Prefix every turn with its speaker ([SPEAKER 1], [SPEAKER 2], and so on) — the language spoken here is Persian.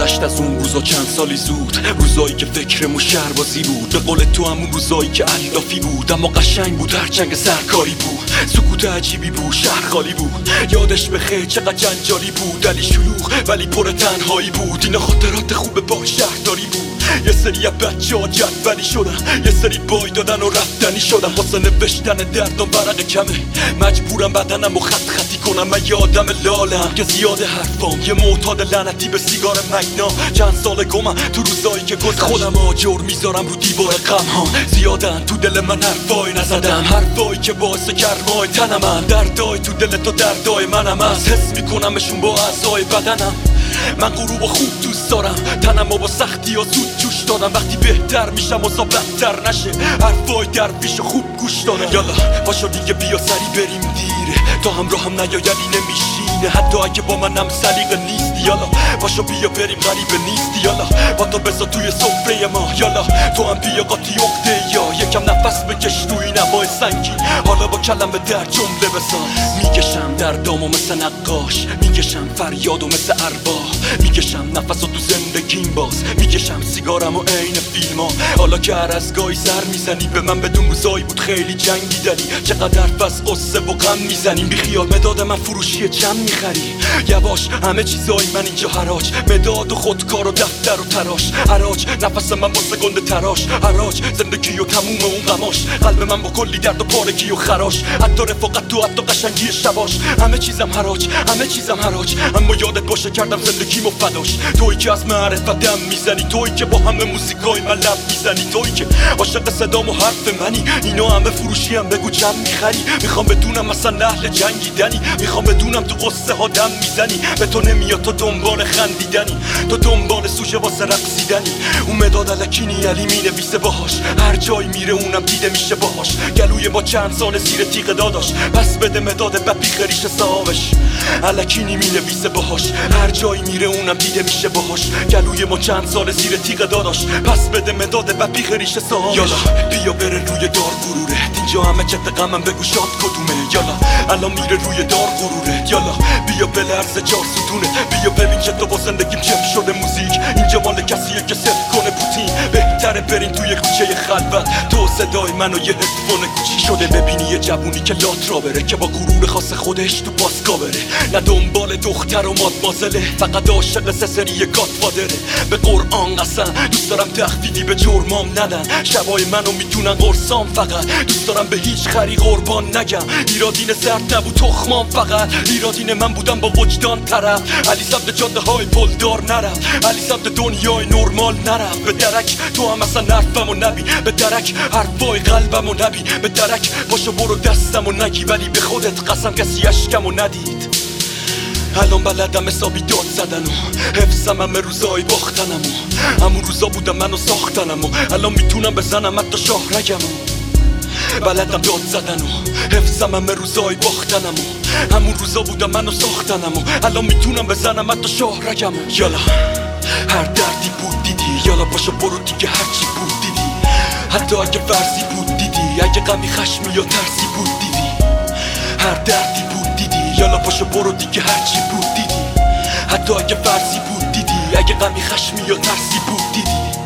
[SPEAKER 1] گذشت از اون روزا چند سالی زود، روزایی که فکرمون شهربازی بود. به قول تو همون روزایی که علافی بود، اما قشنگ بود، هر جنگ سرکاری بود. سکوت عجیبی بود، شهر خالی بود. یادش بخیر چقدر جنجالی بود، علی شلوغ ولی پر تنهایی بود. اینا خاطرات خوب با شهرداری بود. یه سری از بچه‌ها جدولی شدن، یه سری بای دادن و رفتنی شدن. واسه نوشتن دردم ورق کمه، مجبورم بدنم و خطی کنم. من یه آدم لالم که زیاد حرفام، یه معتاد لعنتی به سیگار مگنا. چند سال گمم تو روزایی که گذشت، خودم آجر میذارم رو دیوار غم ها. زیادن تو دل من حرفای نزدم، حرفایی که باعث گرمای تنمن. دردای تو دل تو دردای منم هست، حس میکنمشون با اعضای بدنم. من غروب و خوب دوست دارم، تنم با سختی ها زود جوش دادم. وقتی بهتر میشم و بدتر نشه، حرفای درویش خوب گوش دادم. یالا پاشو دیگه بیا سری بریم دیره، تا همراه هم نیایدی نمیشینه. حتی اگه با منم سلیقه نیستی، یالا پاشو بیا بریم غریبه نیستی. یالا با تو بذار توی سفره ما، یالا تو هم بیا قاطی عقده یا یکم نفس بکش روی نوای سنگین. حالا با کلمه در جمله بساز، میکشم دردامو مثل نقاش، میکشم فریادو مثل ارباح، میکشم نفسو تو زندگیم باز، میکشم سیگارمو عین فیلما. حالا که هر از گاهی سر میزنی به من، بدون روزایی بود خیلی جنگیدنی. چقدر حرف از قصه و غم میزنیم، بیخیال مداد من فروشی جمع میخری. یواش همه چیزای من اینجا حراج، مداد و خودکار و دفتر و تراش. حراج نفس من واسه گنده تراش، حراج زندگی و تموم اون غماش. قلب من با کلی درد و پارگی و خراش، حتی رفاقت و حتی قشنگی شباش. همه چیزم حراج، همه چیزم حراج. اما یادت باشه کردم زندگیمو فداش. تویی که از معرفت دم میزنی، تویی که با همه موزیکای من لب میزنی، تویی که عاشق صدام و حرف منی. اینا همه فروشی هم بگو چند میخری. میخوام بدونم مثلا اهل جنگیدنی، میخوام بدونم تو قصه ها دم میزنی. به تو نمیاد تو دنبال خندیدنی، تو دنبال سوژه واسه رقصیدنی. اون مداد الکینی علی مینویسه باهاش، هر جایی میره اونم دیده میشه باهاش. گلوی ما چند سال زیر تیغ داداش، پس بده مداد بپیخ ریش صاحبش. الکینی مینویسه باهاش، هر جایی میره اونم دیده میشه باهاش. گلوی ما چند سال زیر تیغ داداش، پس بده مداد بپیخ ریش صاحبش. یالا بیا بره روی دار غروره، اینجا همه چت غمم بگو شاد کدومه. یالا الان میره روی دار غروره، یالا بیا بلرزه چار ستونه. بیا ببین که تو با زندگیم چپ شده موزیک. اینجا مال کسیه که ست کنه پوتین. بهتره برین توی کوچه خلوت، تو صدای منو یه هدفون کوچیک شده. ببینی یه جوونی که لات را بره، که با غرور خاص خودش تو باسکا بره. نه دنبال دختر و مادمازله، فقط عاشق سری گادفادره. به قرآن قسم دوست دارم تخفیفی به جرمام ندن. شبای منو میتونن قرصام، فقط دوست دارم به هیچ خری قربان نگم. ایرادین زرد نبود تخمام، فقط ایرادین من بودم با وجدان طرف. علی سمت جاده های پلدار نرفت، علی سمت دنیای نرمال نرفت. به درک تو هم اصلا حرفمو نبی، به درک حرفای قلبمو نبی. به درک باشو برو دستمو نگی، ولی به خودت قسم کسی اشکمو ندید. الان بلدم حسابی داد زدن و حفظم همه روزای باختنم و همون روزا بودم منو ساختنم و الان میتونم بزنم حتی شاهرگم و بلدم داد زدن و حفظم همه روزای باختنم و همون روزا بودم منو ساختنم و الان میتونم بزنم حتی شاهرگم. یالا هر دردی بود دیدی، یالا پاشو برو دیگه هرچی بود دیدی. حتی اگه فرضی بود دیدی، اگه غمی خشمی یا ترسی بود دیدی. هر دردی بود دیدی، یالا پاشو برو دیگه هرچی بود دیدی. حتی اگه فرضی بود دیدی، اگه غمی خشمی یا ترسی بود دیدی.